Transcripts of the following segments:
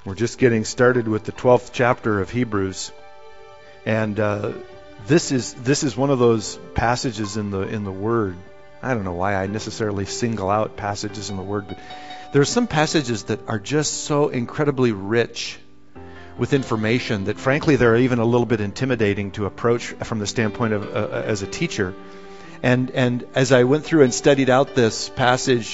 We're just getting started with the 12th chapter of Hebrews, and this is one of those passages in the Word. I don't know why I necessarily single out passages in the Word, but there are some passages that are just so incredibly rich with information that, frankly, they're even a little bit intimidating to approach from the standpoint of as a teacher. And as I went through and studied out this passage,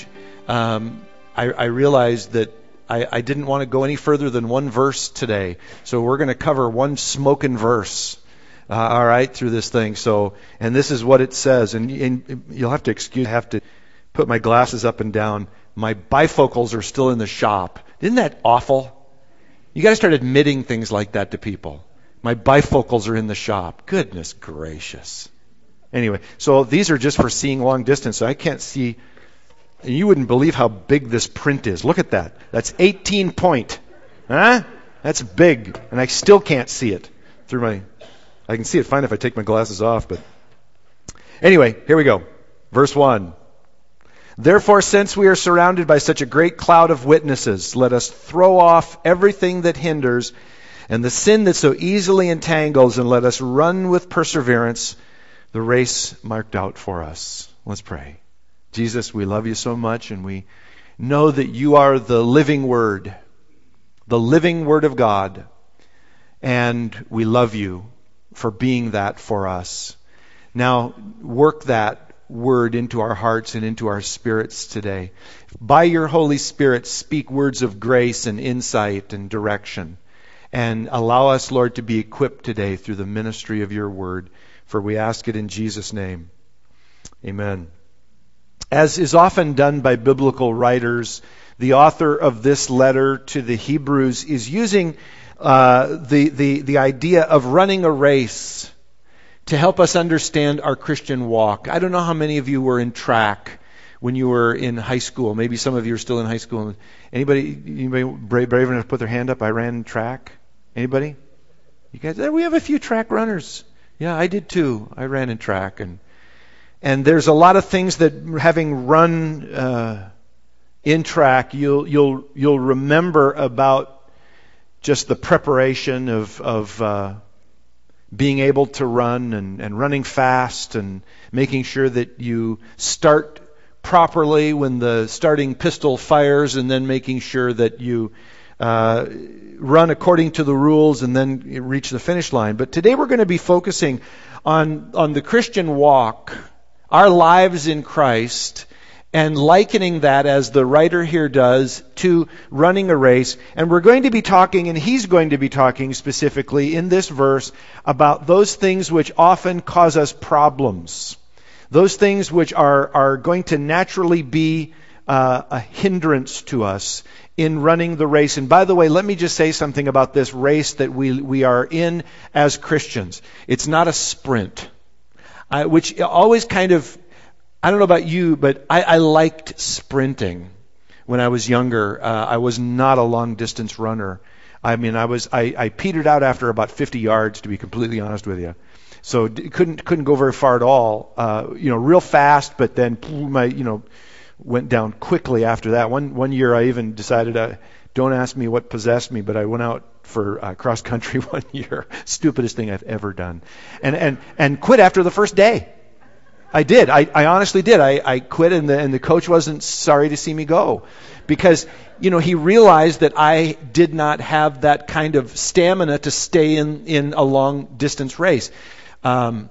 I realized that I didn't want to go any further than one verse today. So we're going to cover one smoking verse, all right, through this thing. So, and this is what it says. And you'll have to excuse, I have to put my glasses up and down. My bifocals are still in the shop. Isn't that awful? You got to start admitting things like that to people. My bifocals are in the shop. Goodness gracious. Anyway, so these are just for seeing long distance. So I can't see. And you wouldn't believe how big this print is. Look at that. That's 18 point. Huh? That's big. And I still can't see it through my... I can see it fine if I take my glasses off, but... Anyway, here we go. Verse 1. Therefore, since we are surrounded by such a great cloud of witnesses, let us throw off everything that hinders and the sin that so easily entangles, and let us run with perseverance the race marked out for us. Let's pray. Jesus, we love you so much, and we know that you are the living Word of God, and we love you for being that for us. Now, work that Word into our hearts and into our spirits today. By your Holy Spirit, speak words of grace and insight and direction, and allow us, Lord, to be equipped today through the ministry of your Word, for we ask it in Jesus' name. Amen. As is often done by biblical writers, the author of this letter to the Hebrews is using the idea of running a race to help us understand our Christian walk. I don't know how many of you were in track when you were in high school. Maybe some of you are still in high school. Anybody brave enough to put their hand up? I ran track. Anybody? You guys? We have a few track runners. Yeah, I did too. I ran in track, and there's a lot of things that, having run in track, you'll remember about just the preparation of being able to run and running fast and making sure that you start properly when the starting pistol fires, and then making sure that you run according to the rules and then reach the finish line. But today we're going to be focusing on the Christian walk, our lives in Christ, and likening that, as the writer here does, to running a race. And we're going to be talking, and he's going to be talking specifically in this verse about those things which often cause us problems. Those things which are going to naturally be a hindrance to us in running the race. And by the way, let me just say something about this race that we are in as Christians. It's not a sprint. Which always kind of, I don't know about you, but I liked sprinting when I was younger. I was not a long distance runner. I mean, I petered out after about 50 yards, to be completely honest with you. So couldn't go very far at all. Real fast, but then went down quickly after that. One year I even decided, don't ask me what possessed me, but I went out for cross country one year. Stupidest thing I've ever done. And quit after the first day. I did. I honestly did. I quit, and the coach wasn't sorry to see me go, because he realized that I did not have that kind of stamina to stay in a long distance race. But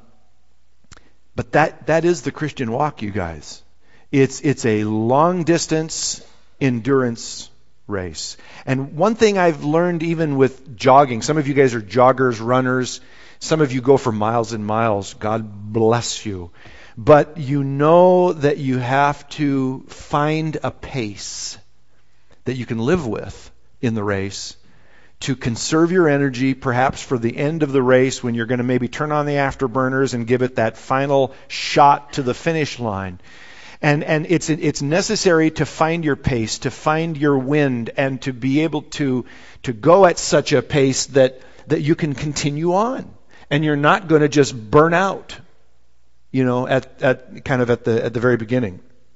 that is the Christian walk, you guys. It's a long distance endurance race. And one thing I've learned, even with jogging, some of you guys are joggers, runners, some of you go for miles and miles. God bless you. But you know that you have to find a pace that you can live with in the race to conserve your energy, perhaps for the end of the race when you're going to maybe turn on the afterburners and give it that final shot to the finish line. And it's necessary to find your pace, to find your wind, and to be able to go at such a pace that you can continue on, and you're not going to just burn out, at the very beginning.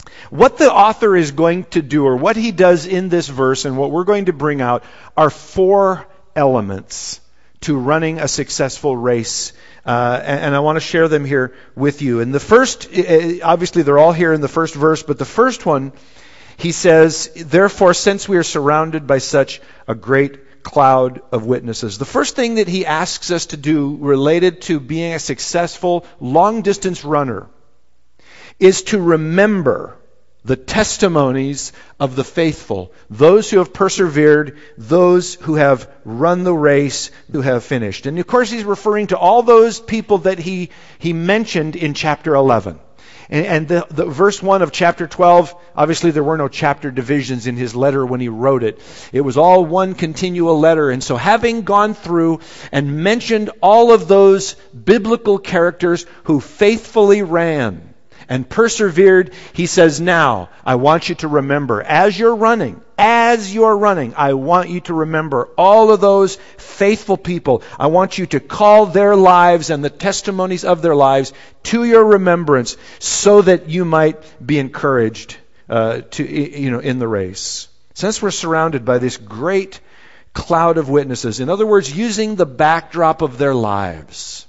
What the author is going to do, or what he does in this verse, and what we're going to bring out, are 4 elements to running a successful race. And I want to share them here with you. And the first, obviously they're all here in the first verse, but the first one, he says, therefore, since we are surrounded by such a great cloud of witnesses. The first thing that he asks us to do related to being a successful long-distance runner is to remember the testimonies of the faithful, those who have persevered, those who have run the race, who have finished. And of course he's referring to all those people that he mentioned in chapter 11. And the verse 1 of chapter 12, obviously there were no chapter divisions in his letter when he wrote it. It was all one continual letter. And so having gone through and mentioned all of those biblical characters who faithfully ran and persevered, he says, now, I want you to remember, as you're running, I want you to remember all of those faithful people. I want you to call their lives and the testimonies of their lives to your remembrance so that you might be encouraged in the race. Since we're surrounded by this great cloud of witnesses, in other words, using the backdrop of their lives,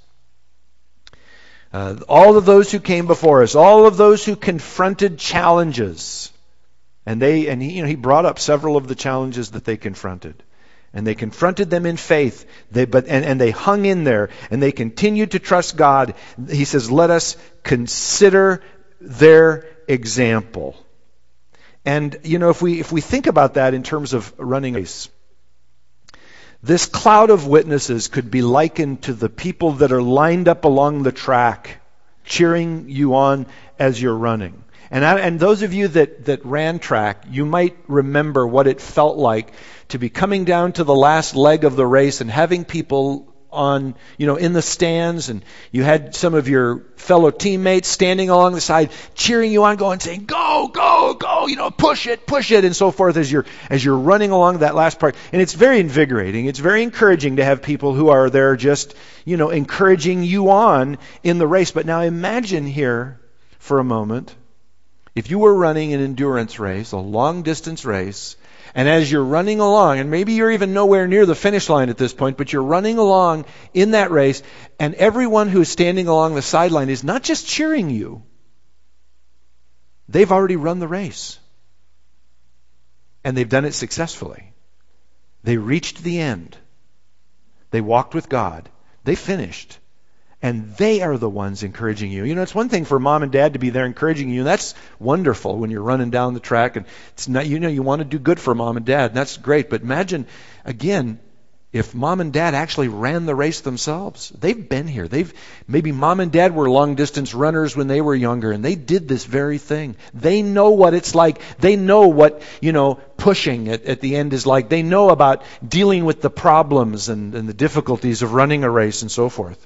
all of those who came before us, all of those who confronted challenges, and he brought up several of the challenges that they confronted, and they confronted them in faith. And they hung in there, and they continued to trust God. He says, let us consider their example. And if we think about that in terms of running a race, this cloud of witnesses could be likened to the people that are lined up along the track, cheering you on as you're running. And those of you that ran track, you might remember what it felt like to be coming down to the last leg of the race and having people on, in the stands, and you had some of your fellow teammates standing along the side, cheering you on, saying, go, go, go, push it, and so forth as you're running along that last part. And it's very invigorating. It's very encouraging to have people who are there just, encouraging you on in the race. But now imagine here for a moment, if you were running an endurance race, a long distance race, and as you're running along, and maybe you're even nowhere near the finish line at this point, but you're running along in that race, and everyone who is standing along the sideline is not just cheering you. They've already run the race. And they've done it successfully. They reached the end. They walked with God. They finished. And they are the ones encouraging you. It's one thing for mom and dad to be there encouraging you, and that's wonderful when you're running down the track, and it's not, you want to do good for mom and dad, and that's great. But imagine, again, if mom and dad actually ran the race themselves. They've been here. Maybe mom and dad were long distance runners when they were younger, and they did this very thing. They know what it's like. They know what, pushing at the end is like. They know about dealing with the problems and the difficulties of running a race and so forth.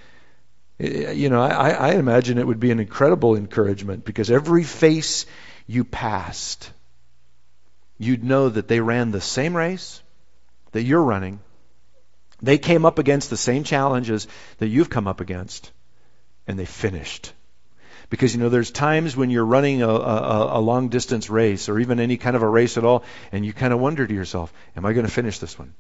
I imagine it would be an incredible encouragement, because every face you passed, you'd know that they ran the same race that you're running. They came up against the same challenges that you've come up against, and they finished. Because, there's times when you're running a long distance race, or even any kind of a race at all, and you kind of wonder to yourself, am I going to finish this one?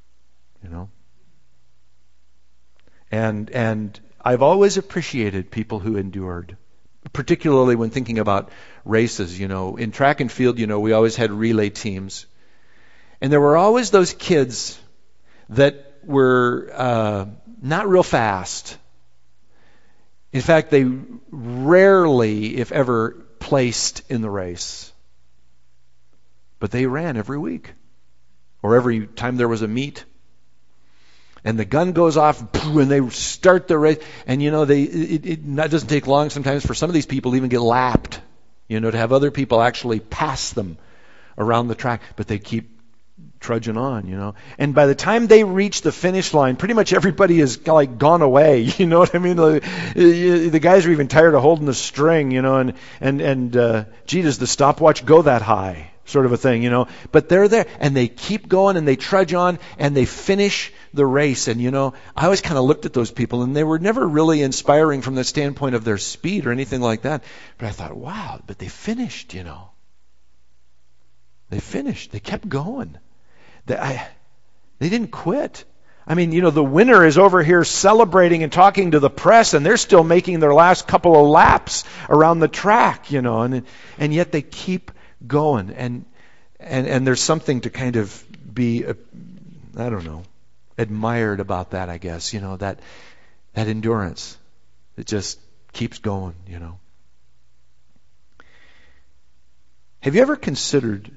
And I've always appreciated people who endured, particularly when thinking about races. In track and field, we always had relay teams. And there were always those kids that were not real fast. In fact, they rarely, if ever, placed in the race. But they ran every week, or every time there was a meet. And the gun goes off, and they start the race. And, it doesn't take long sometimes for some of these people to even get lapped, to have other people actually pass them around the track. But they keep trudging on, And by the time they reach the finish line, pretty much everybody is gone away. You know what I mean? The guys are even tired of holding the string, and gee, does the stopwatch go that high? sort of a thing, But they're there, and they keep going, and they trudge on, and they finish the race. And, I always kind of looked at those people, and they were never really inspiring from the standpoint of their speed or anything like that. But I thought, wow, but they finished, They finished. They kept going. They didn't quit. I mean, the winner is over here celebrating and talking to the press, and they're still making their last couple of laps around the track, and yet they keep going. And there's something to kind of be, admired about that, I guess, that endurance. It just keeps going, Have you ever considered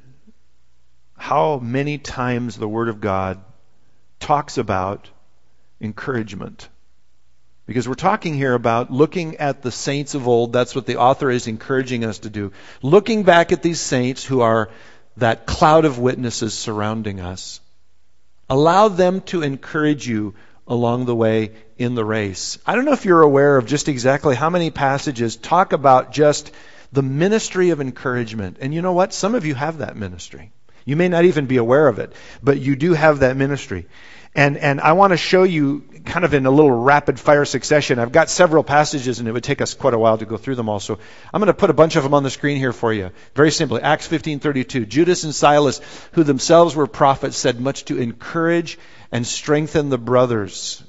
how many times the Word of God talks about encouragement? Because we're talking here about looking at the saints of old. That's what the author is encouraging us to do. Looking back at these saints who are that cloud of witnesses surrounding us. Allow them to encourage you along the way in the race. I don't know if you're aware of just exactly how many passages talk about just the ministry of encouragement. And you know what? Some of you have that ministry. You may not even be aware of it, but you do have that ministry. And I want to show you kind of in a little rapid fire succession. I've got several passages, and it would take us quite a while to go through them all. So I'm going to put a bunch of them on the screen here for you. Very simply, Acts 15:32. Judas and Silas, who themselves were prophets, said much to encourage and strengthen the brothers.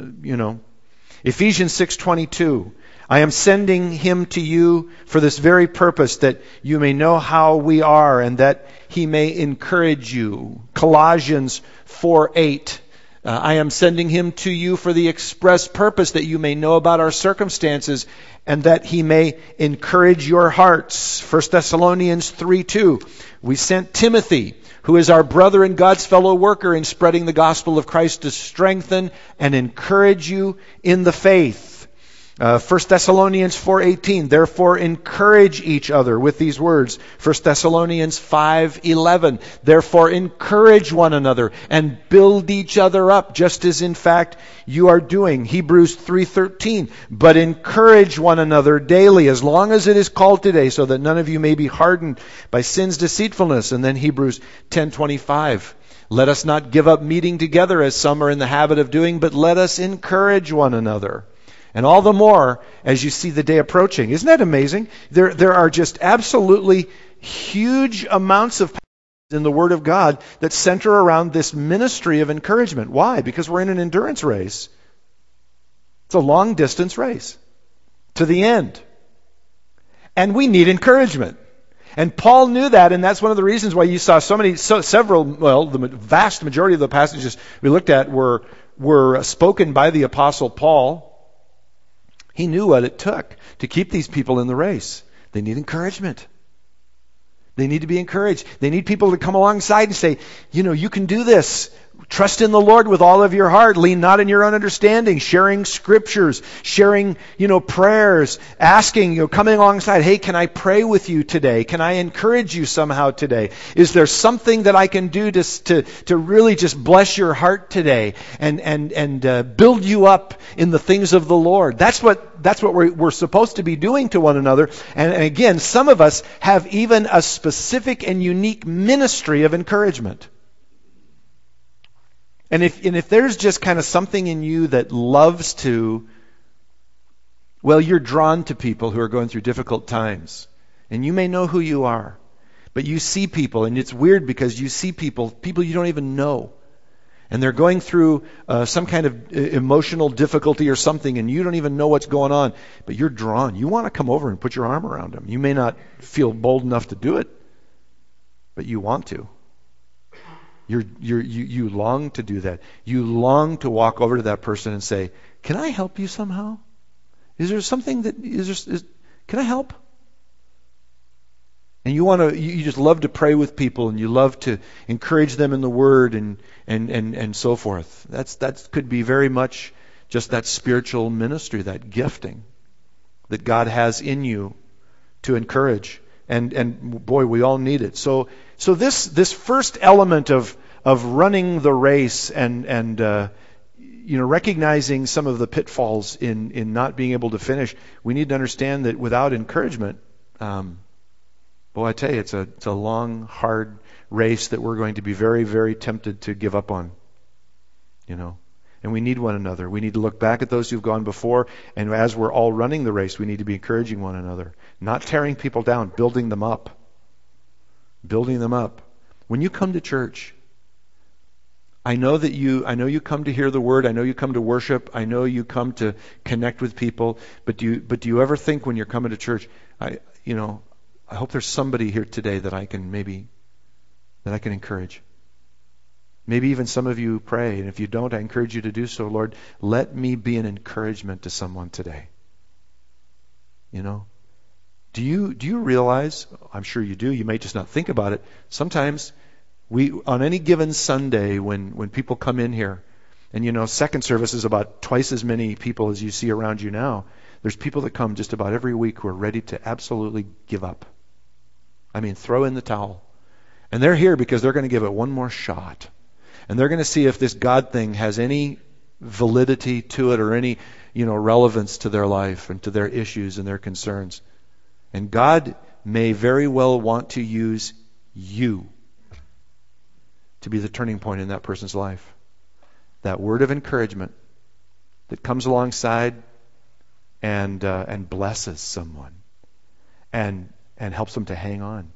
Ephesians 6:22. I am sending him to you for this very purpose, that you may know how we are and that he may encourage you. Colossians 4:8. I am sending him to you for the express purpose that you may know about our circumstances and that he may encourage your hearts. 1 Thessalonians 3:2. We sent Timothy, who is our brother and God's fellow worker in spreading the gospel of Christ, to strengthen and encourage you in the faith. 1 Thessalonians 4:18, therefore encourage each other with these words. 1 Thessalonians 5:11, therefore encourage one another and build each other up, just as in fact you are doing. Hebrews 3:13, but encourage one another daily, as long as it is called today, so that none of you may be hardened by sin's deceitfulness. And then Hebrews 10:25, let us not give up meeting together as some are in the habit of doing, but let us encourage one another. And all the more as you see the day approaching. Isn't that amazing? There are just absolutely huge amounts of passages in the Word of God that center around this ministry of encouragement. Why? Because we're in an endurance race. It's a long distance race to the end. And we need encouragement. And Paul knew that, and that's one of the reasons why you saw the vast majority of the passages we looked at were spoken by the Apostle Paul. He knew what it took to keep these people in the race. They need encouragement. They need to be encouraged. They need people to come alongside and say, you can do this. Trust in the Lord with all of your heart. Lean not in your own understanding. Sharing scriptures. Sharing, prayers. Asking, coming alongside. Hey, can I pray with you today? Can I encourage you somehow today? Is there something that I can do to really just bless your heart today and build you up in the things of the Lord? That's what we're supposed to be doing to one another. And again, some of us have even a specific and unique ministry of encouragement. And if there's just kind of something in you that loves to, you're drawn to people who are going through difficult times. And you may know who you are. But you see people, and it's weird because you see people you don't even know. And they're going through some kind of emotional difficulty or something, and you don't even know what's going on. But you're drawn. You want to come over and put your arm around them. You may not feel bold enough to do it, but you want to. You long to do that. You long to walk over to that person and say, "Can I help you somehow? Is there something can I help?" And you just love to pray with people, and you love to encourage them in the Word and so forth. That could be very much just that spiritual ministry, that gifting that God has in you to encourage. And boy, we all need it. So this first element of running the race and recognizing some of the pitfalls in not being able to finish, we need to understand that without encouragement, Boy, I tell you, it's a long, hard race that we're going to be very, very tempted to give up on. And we need one another. We need to look back at those who've gone before, and as we're all running the race, we need to be encouraging one another, not tearing people down, building them up. Building them up. When you come to church, I know you come to hear the word, I know you come to worship, I know you come to connect with people, but do you ever think when you're coming to church, I hope there's somebody here today that I can encourage. Maybe even some of you pray, and if you don't, I encourage you to do so. Lord, let me be an encouragement to someone today. Do you realize, I'm sure you do, you may just not think about it, sometimes on any given Sunday when people come in here, and second service is about twice as many people as you see around you now, there's people that come just about every week who are ready to absolutely give up. I mean, throw in the towel. And they're here because they're going to give it one more shot. And they're going to see if this God thing has any validity to it or any, relevance to their life and to their issues and their concerns. And God may very well want to use you to be the turning point in that person's life. That word of encouragement that comes alongside and blesses someone and helps them to hang on.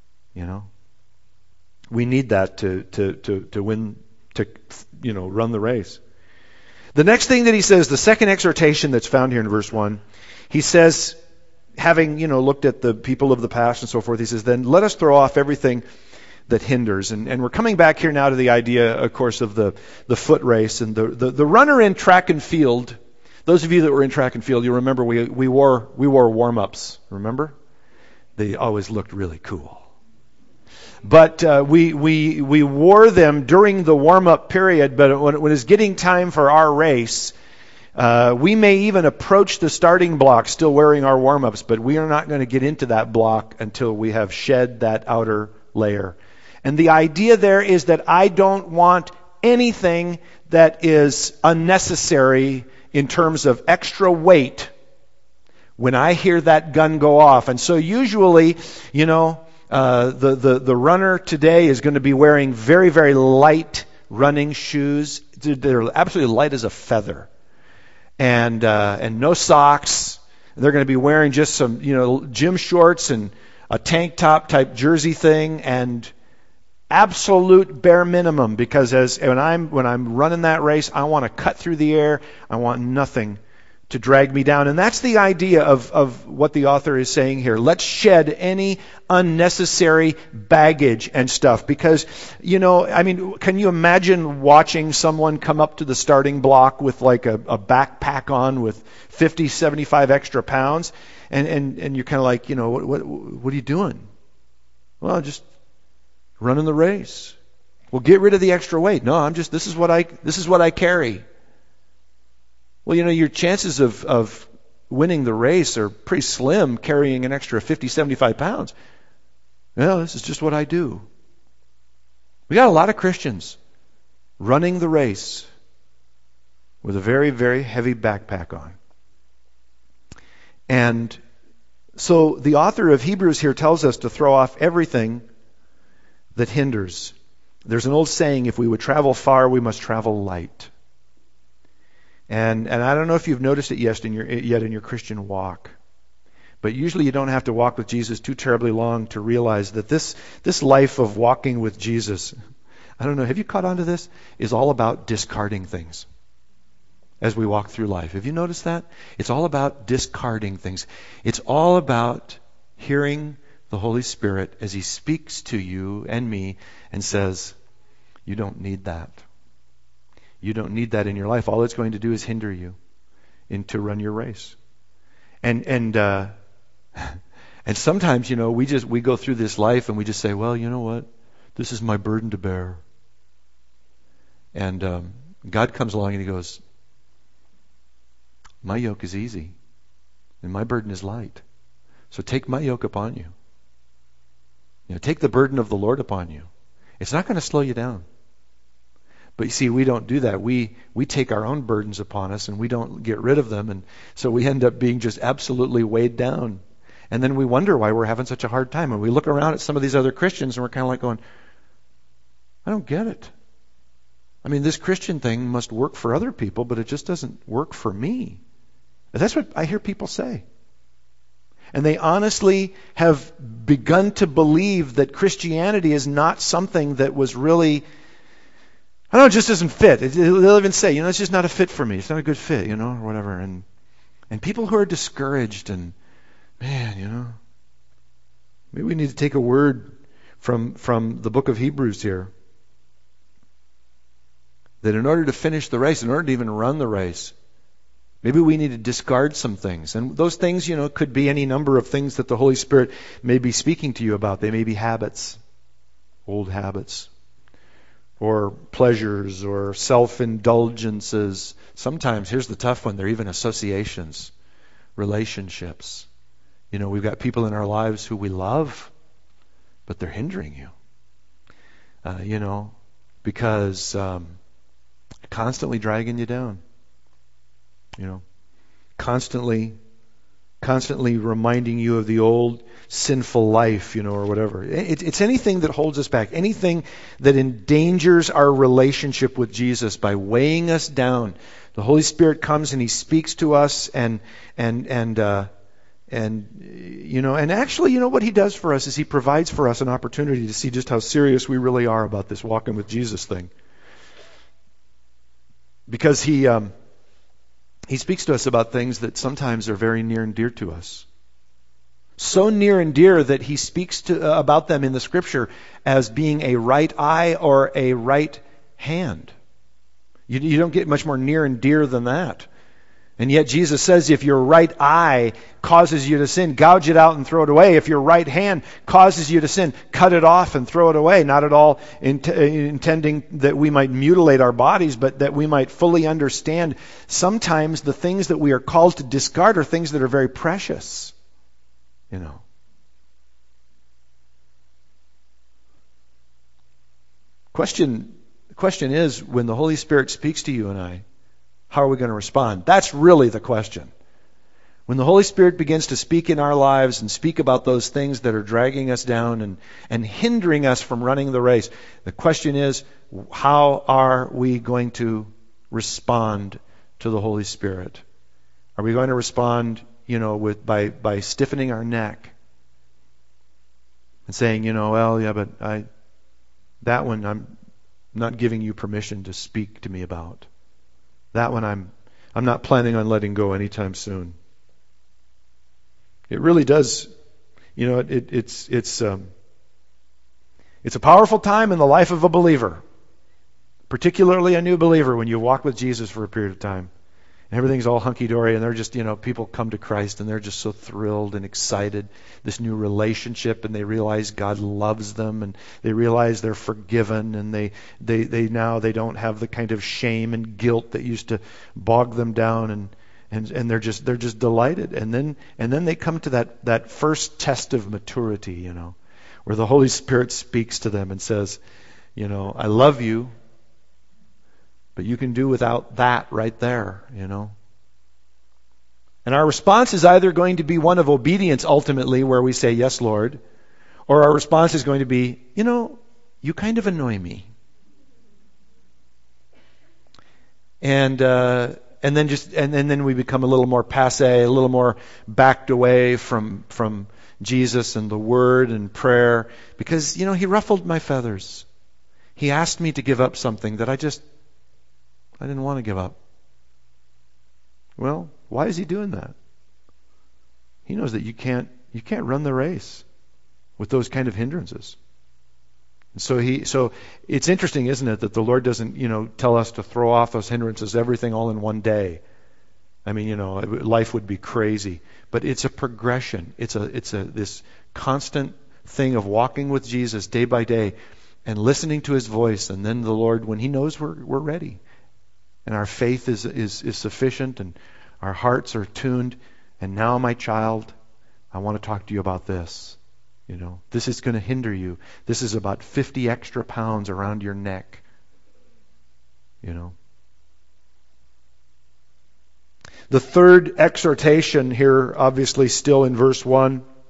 We need that to win, run the race. The next thing that he says, the second exhortation that's found here in verse 1, he says, having, looked at the people of the past and so forth, he says, then let us throw off everything that hinders. And we're coming back here now to the idea, of course, of the foot race. And the runner in track and field, those of you that were in track and field, you remember we wore warm-ups, remember? They always looked really cool. But we wore them during the warm-up period, but when it's getting time for our race, we may even approach the starting block still wearing our warm-ups, but we are not going to get into that block until we have shed that outer layer. And the idea there is that I don't want anything that is unnecessary in terms of extra weight when I hear that gun go off. And so usually, the runner today is going to be wearing very, very light running shoes. They're absolutely light as a feather. And no socks. They're going to be wearing just some, gym shorts and a tank top type jersey thing and absolute bare minimum, because when I'm running that race, I want to cut through the air. I want nothing to drag me down. And that's the idea of what the author is saying here. Let's shed any unnecessary baggage and stuff. Because, can you imagine watching someone come up to the starting block with like a backpack on with 50, 75 extra pounds? And you're kind of like, what are you doing? Well, just running the race. Well, get rid of the extra weight. No, this is what I carry. Well, your chances of winning the race are pretty slim carrying an extra 50, 75 pounds. Well, this is just what I do. We got a lot of Christians running the race with a very, very heavy backpack on. And so the author of Hebrews here tells us to throw off everything that hinders. There's an old saying, if we would travel far, we must travel light. And I don't know if you've noticed it yet in your Christian walk, but usually you don't have to walk with Jesus too terribly long to realize that this life of walking with Jesus, I don't know, have you caught on to this, is all about discarding things as we walk through life. Have you noticed that? It's all about discarding things. It's all about hearing the Holy Spirit as He speaks to you and me and says, you don't need that. You don't need that in your life. All it's going to do is hinder you to run your race. And sometimes, we go through this life and we just say, well, you know what? This is my burden to bear. And God comes along and He goes, my yoke is easy and my burden is light. So take my yoke upon you. Take the burden of the Lord upon you. It's not going to slow you down. But you see, we don't do that. We take our own burdens upon us and we don't get rid of them. And so we end up being just absolutely weighed down. And then we wonder why we're having such a hard time. And we look around at some of these other Christians and we're kind of like going, I don't get it. I mean, this Christian thing must work for other people, but it just doesn't work for me. And that's what I hear people say. And they honestly have begun to believe that Christianity is not something that was really, I don't know, it just doesn't fit. They'll even say, it's just not a fit for me. It's not a good fit, or whatever. And people who are discouraged and, man, maybe we need to take a word from the book of Hebrews here. That in order to finish the race, in order to even run the race, maybe we need to discard some things. And those things, could be any number of things that the Holy Spirit may be speaking to you about. They may be habits, old habits, or pleasures, or self-indulgences. Sometimes, here's the tough one, they're even associations, relationships. We've got people in our lives who we love, but they're hindering you. Because constantly dragging you down. Constantly reminding you of the old sinful life, or whatever. It's anything that holds us back, anything that endangers our relationship with Jesus by weighing us down. The Holy Spirit comes and He speaks to us, and actually, what He does for us is He provides for us an opportunity to see just how serious we really are about this walking with Jesus thing. Because He speaks to us about things that sometimes are very near and dear to us. So near and dear that He speaks about them in the Scripture as being a right eye or a right hand. You don't get much more near and dear than that. And yet Jesus says if your right eye causes you to sin, gouge it out and throw it away. If your right hand causes you to sin, cut it off and throw it away. Not at all intending that we might mutilate our bodies, but that we might fully understand sometimes the things that we are called to discard are things that are very precious. The question is, when the Holy Spirit speaks to you and I, how are we going to respond? That's really the question. When the Holy Spirit begins to speak in our lives and speak about those things that are dragging us down and hindering us from running the race, the question is, how are we going to respond to the Holy Spirit? Are we going to respond, by stiffening our neck and saying, that one I'm not giving you permission to speak to me about. That one I'm not planning on letting go anytime soon. It really does, it's a powerful time in the life of a believer, particularly a new believer, when you walk with Jesus for a period of time. And everything's all hunky-dory, and they're just, people come to Christ, and they're just so thrilled and excited, this new relationship, and they realize God loves them, and they realize they're forgiven, and they now don't have the kind of shame and guilt that used to bog them down, and they're just delighted. And then they come to that first test of maturity, where the Holy Spirit speaks to them and says, I love you, but you can do without that right there, And our response is either going to be one of obedience ultimately, where we say, yes, Lord, or our response is going to be, you kind of annoy me. And then we become a little more passé, a little more backed away from Jesus and the Word and prayer, because, He ruffled my feathers. He asked me to give up something that I didn't want to give up. Well, why is He doing that? He knows that you can't run the race with those kind of hindrances. And so it's interesting, isn't it, that the Lord doesn't, tell us to throw off those hindrances, everything all in one day. I mean, life would be crazy. But it's a progression. It's this constant thing of walking with Jesus day by day and listening to His voice. And then the Lord, when He knows we're ready, and our faith is sufficient, and our hearts are tuned. And now, my child, I want to talk to you about this. This is going to hinder you. This is about 50 extra pounds around your neck. The third exhortation here, obviously still in verse 1,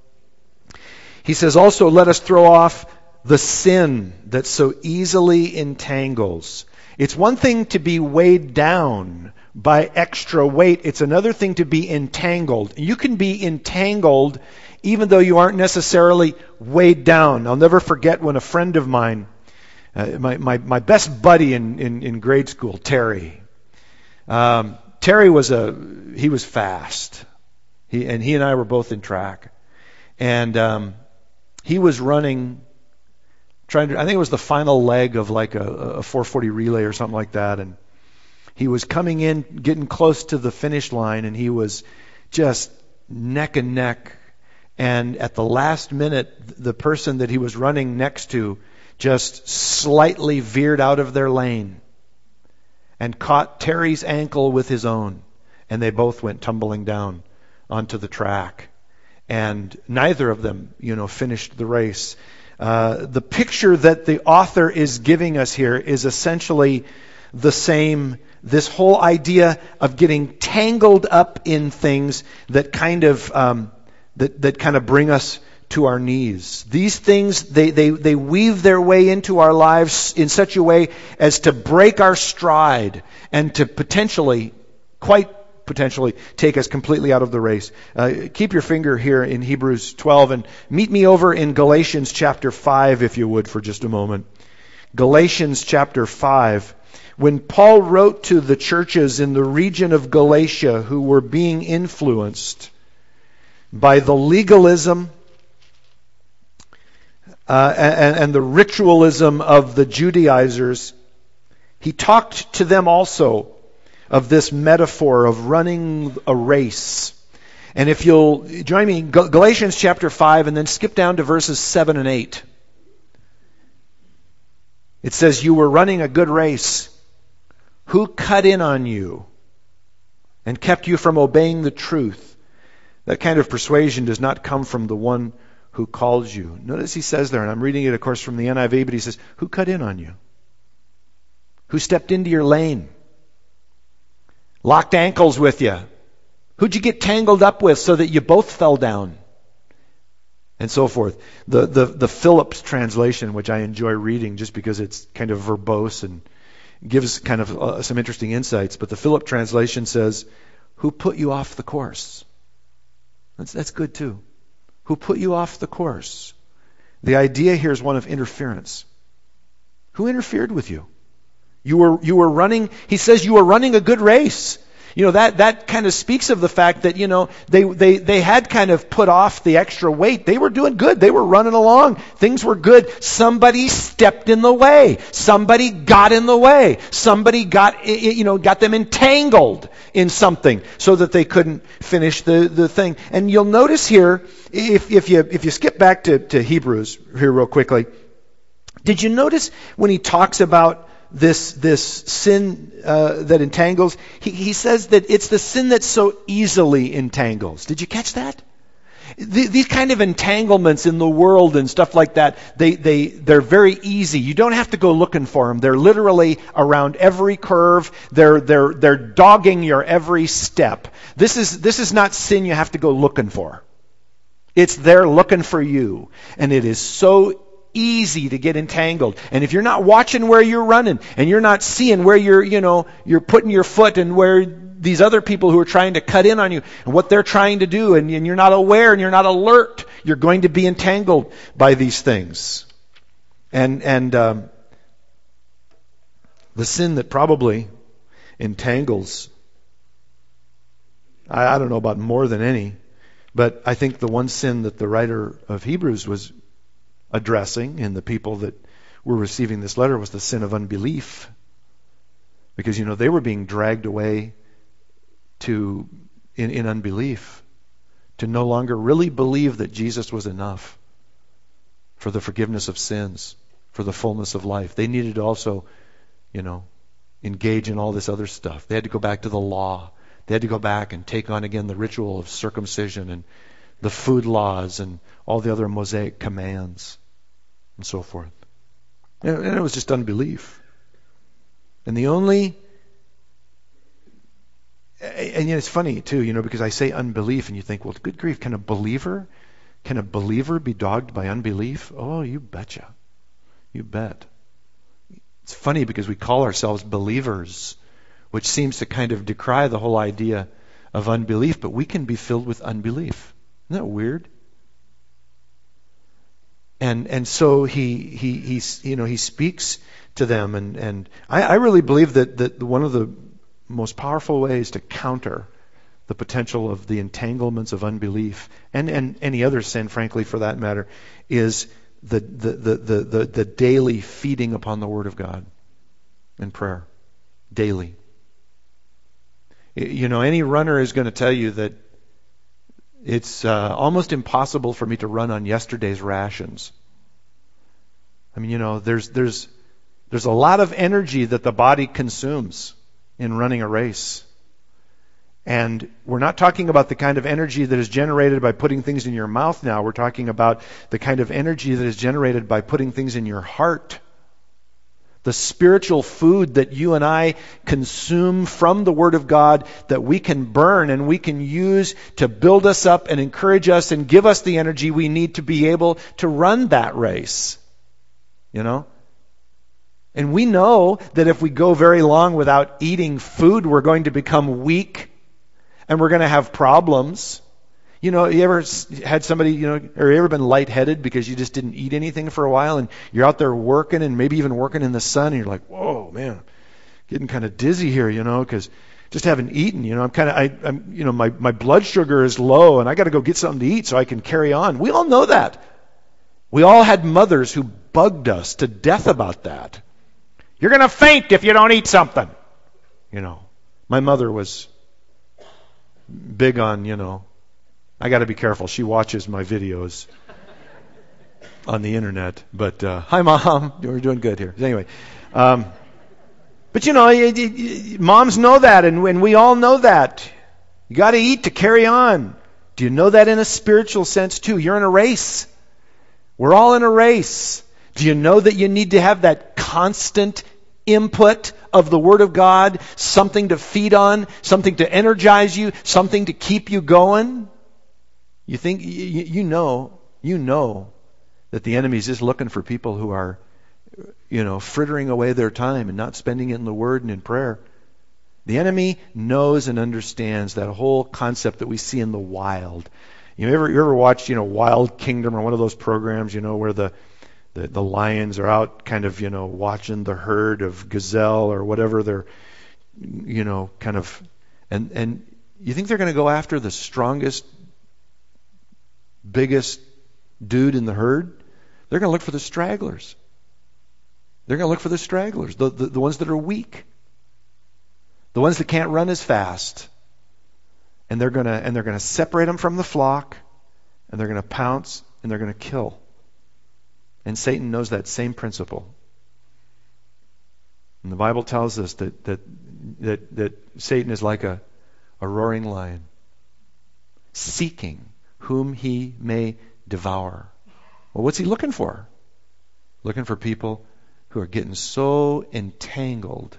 He says, also let us throw off the sin that so easily entangles. It's one thing to be weighed down by extra weight. It's another thing to be entangled. You can be entangled even though you aren't necessarily weighed down. I'll never forget when a friend of mine, my best buddy in grade school, Terry. Terry he was fast. He and I were both in track. And he was running, I think it was the final leg of like a 440 relay or something like that. And he was coming in, getting close to the finish line, and he was just neck and neck. And at the last minute, the person that he was running next to just slightly veered out of their lane and caught Terry's ankle with his own. And they both went tumbling down onto the track. And neither of them, finished the race. The picture that the author is giving us here is essentially the same. This whole idea of getting tangled up in things that kind of that kind of bring us to our knees. These things, they weave their way into our lives in such a way as to break our stride and to quite potentially take us completely out of the race. Keep your finger here in Hebrews 12 and meet me over in Galatians chapter 5, if you would, for just a moment. Galatians chapter 5. When Paul wrote to the churches in the region of Galatia who were being influenced by the legalism and the ritualism of the Judaizers, he talked to them also of this metaphor of running a race. And if you'll join me in Galatians chapter 5 and then skip down to verses 7 and 8. It says, you were running a good race. Who cut in on you and kept you from obeying the truth? That kind of persuasion does not come from the one who calls you. Notice he says there, and I'm reading it, of course, from the NIV, but he says, who cut in on you? Who stepped into your lane? Locked ankles with you? Who'd you get tangled up with so that you both fell down? And so forth. The Phillips translation, which I enjoy reading just because it's kind of verbose and gives kind of some interesting insights, but the Phillips translation says, who put you off the course? That's good too. Who put you off the course? The idea here is one of interference. Who interfered with you? You were running, he says you were running a good race. That kind of speaks of the fact that, they had kind of put off the extra weight. They were doing good. They were running along. Things were good. Somebody stepped in the way. Somebody got in the way. Somebody got them entangled in something so that they couldn't finish the thing. And you'll notice here, if you skip back to Hebrews here real quickly, did you notice when he talks about this sin that entangles, he says that it's the sin that so easily entangles. Did you catch that? These kind of entanglements in the world and stuff like that, they're very easy. You don't have to go looking for them. They're literally around every curve. They're dogging your every step. This is not sin you have to go looking for. It's there looking for you, and it is so easy to get entangled. And if you're not watching where you're running, and you're not seeing where you're putting your foot, and where these other people who are trying to cut in on you and what they're trying to do, and you're not aware and you're not alert, you're going to be entangled by these things. And the sin that probably entangles, I don't know about more than any, but I think the one sin that the writer of Hebrews was addressing in the people that were receiving this letter was the sin of unbelief. Because, they were being dragged away in unbelief, to no longer really believe that Jesus was enough for the forgiveness of sins, for the fullness of life. They needed to also, engage in all this other stuff. They had to go back to the law. They had to go back and take on again the ritual of circumcision and the food laws and all the other Mosaic commands and so forth. And it was just unbelief. And it's funny too, because I say unbelief and you think, well, good grief, can a believer Can a believer be dogged by unbelief? Oh, you betcha. You bet. It's funny because we call ourselves believers, which seems to kind of decry the whole idea of unbelief, but we can be filled with unbelief. Isn't that weird? And so he speaks to them, and I really believe that one of the most powerful ways to counter the potential of the entanglements of unbelief and any other sin, frankly, for that matter, is the daily feeding upon the Word of God in prayer. Daily. Any runner is going to tell you that it's almost impossible for me to run on yesterday's rations. I mean, there's a lot of energy that the body consumes in running a race. And we're not talking about the kind of energy that is generated by putting things in your mouth now. We're talking about the kind of energy that is generated by putting things in your heart. The spiritual food that you and I consume from the Word of God that we can burn and we can use to build us up and encourage us and give us the energy we need to be able to run that race. And we know that if we go very long without eating food, we're going to become weak and we're going to have problems. You ever had somebody, or you ever been lightheaded because you just didn't eat anything for a while and you're out there working and maybe even working in the sun and you're like, whoa, man, I'm getting kind of dizzy here, because just haven't eaten. My blood sugar is low and I got to go get something to eat so I can carry on. We all know that. We all had mothers who bugged us to death about that. You're going to faint if you don't eat something. My mother was big on, I got to be careful. She watches my videos on the internet. But, hi, Mom. We're doing good here. Anyway. But, moms know that, and we all know that. You got to eat to carry on. Do you know that in a spiritual sense, too? You're in a race. We're all in a race. Do you know that you need to have that constant input of the Word of God, something to feed on, something to energize you, something to keep you going? You think, you know that the enemy is just looking for people who are, frittering away their time and not spending it in the Word and in prayer. The enemy knows and understands that whole concept that we see in the wild. You ever watched, Wild Kingdom or one of those programs, where the lions are out kind of, watching the herd of gazelle or whatever they're, kind of, and you think they're going to go after the strongest, biggest dude in the herd? They're going to look for the stragglers. They're going to look for the stragglers, the ones that are weak, the ones that can't run as fast. And they're going to separate them from the flock, and they're going to pounce, and they're going to kill. And Satan knows that same principle. And the Bible tells us that Satan is like a roaring lion, seeking whom he may devour. Well, what's he looking for? Looking for people who are getting so entangled,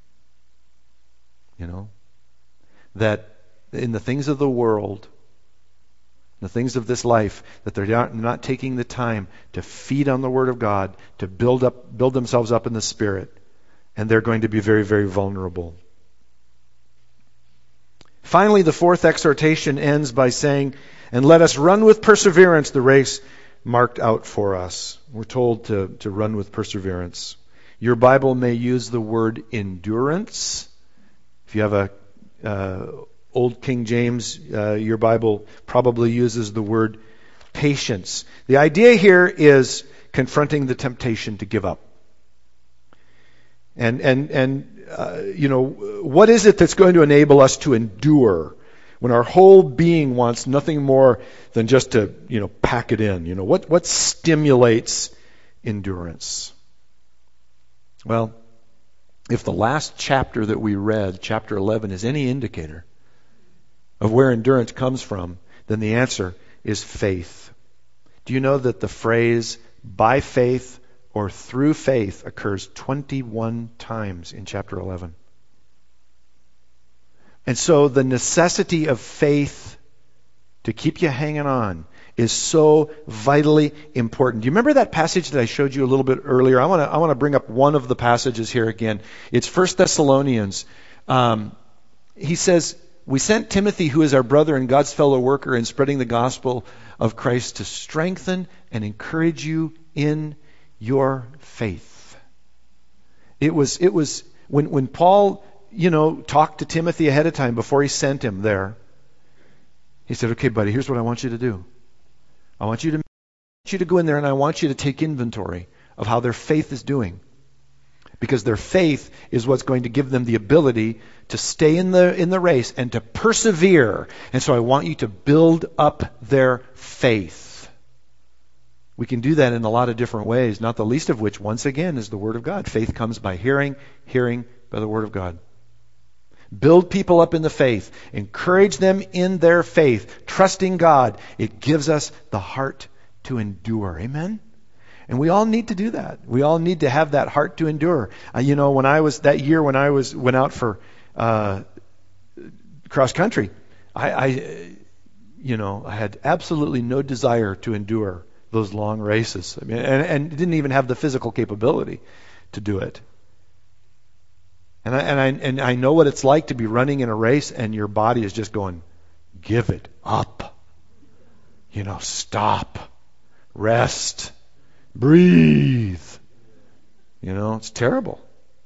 that in the things of the world, the things of this life, that they're not taking the time to feed on the Word of God, to build themselves up in the Spirit, and they're going to be very, very vulnerable. Finally, the fourth exhortation ends by saying, "And let us run with perseverance the race marked out for us." We're told to run with perseverance. Your Bible may use the word endurance. If you have a Old King James, your Bible probably uses the word patience. The idea here is confronting the temptation to give up. And what is it that's going to enable us to endure when our whole being wants nothing more than just to, pack it in? What stimulates endurance? Well, if the last chapter that we read, chapter 11, is any indicator of where endurance comes from, then the answer is faith. Do you know that the phrase "by faith" or "through faith" occurs 21 times in chapter 11? And so the necessity of faith to keep you hanging on is so vitally important. Do you remember that passage that I showed you a little bit earlier? I want to bring up one of the passages here again. It's 1 Thessalonians. He says, "We sent Timothy, who is our brother and God's fellow worker in spreading the gospel of Christ, to strengthen and encourage you in your faith." It was when Paul, talked to Timothy ahead of time before he sent him there. He said, "Okay, buddy, here's what I want you to do. I want you to go in there and I want you to take inventory of how their faith is doing. Because their faith is what's going to give them the ability to stay in the race and to persevere. And so I want you to build up their faith." We can do that in a lot of different ways, not the least of which, once again, is the Word of God. Faith comes by hearing, hearing by the Word of God. Build people up in the faith. Encourage them in their faith. Trusting God. It gives us the heart to endure. Amen? And we all need to do that. We all need to have that heart to endure. When I went out for cross country, I had absolutely no desire to endure those long races. And didn't even have the physical capability to do it. And I know what it's like to be running in a race and your body is just going, "Give it up. Stop. Rest. Breathe." It's terrible.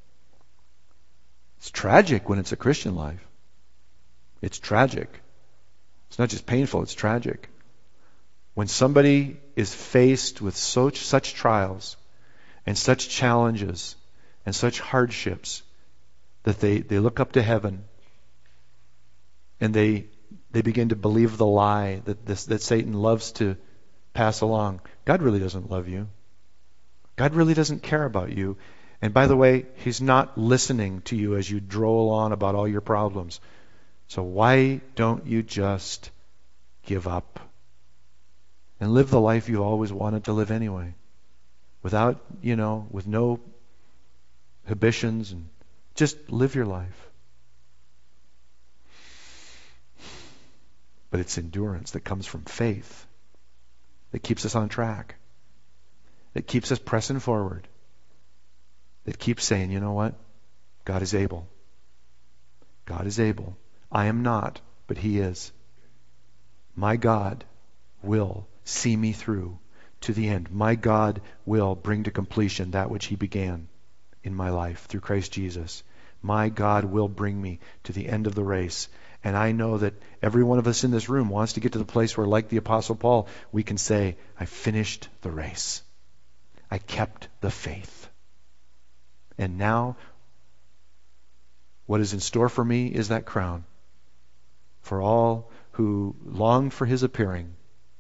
It's tragic when it's a Christian life. It's tragic. It's not just painful, it's tragic. When somebody is faced with such trials and such challenges and such hardships that they look up to heaven and they begin to believe the lie that Satan loves to pass along. God really doesn't love you. God really doesn't care about you. And by the way, He's not listening to you as you droll on about all your problems. So why don't you just give up and live the life you always wanted to live anyway? Without, with no inhibitions, and just live your life. But it's endurance that comes from faith that keeps us on track, that keeps us pressing forward, that keeps saying, "You know what? God is able. God is able. I am not, but He is. My God will see me through to the end. My God will bring to completion that which He began in my life through Christ Jesus. My God will bring me to the end of the race." And I know that every one of us in this room wants to get to the place where, like the Apostle Paul, we can say, "I finished the race. I kept the faith. And now, what is in store for me is that crown for all who long for His appearing."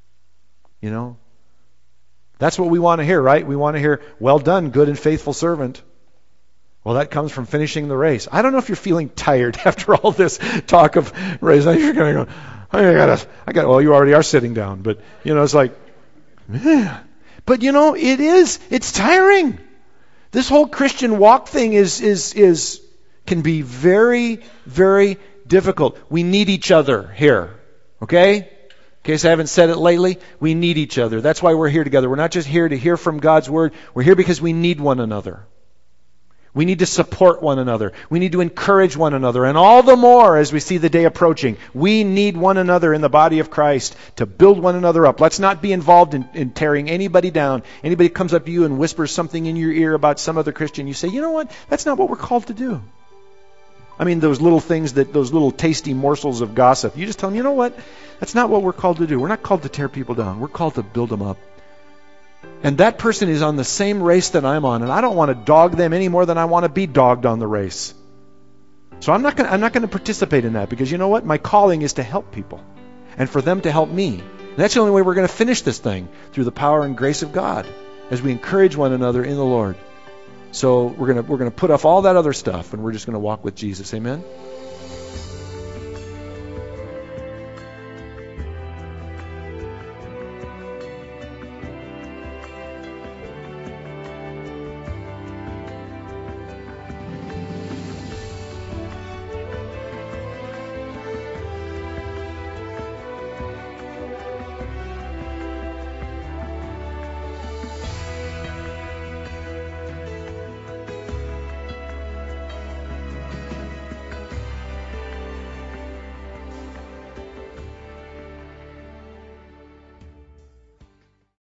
That's what we want to hear, right? We want to hear, "Well done, good and faithful servant." Well, that comes from finishing the race. I don't know if you're feeling tired after all this talk of race. You're going to go, I got. Well, you already are sitting down, but it's like, man. But it's tiring. This whole Christian walk thing can be very, very difficult. We need each other here, okay? In case I haven't said it lately, we need each other. That's why we're here together. We're not just here to hear from God's Word. We're here because we need one another. We need to support one another. We need to encourage one another. And all the more as we see the day approaching, we need one another in the body of Christ to build one another up. Let's not be involved in tearing anybody down. Anybody comes up to you and whispers something in your ear about some other Christian, you say, "You know what? That's not what we're called to do." Those little things, those little tasty morsels of gossip. You just tell them, "You know what? That's not what we're called to do. We're not called to tear people down. We're called to build them up. And that person is on the same race that I'm on, and I don't want to dog them any more than I want to be dogged on the race. So I'm not going to participate in that, because you know what? My calling is to help people and for them to help me. And that's the only way we're going to finish this thing, through the power and grace of God, as we encourage one another in the Lord. So we're going to put off all that other stuff, and we're just going to walk with Jesus. Amen?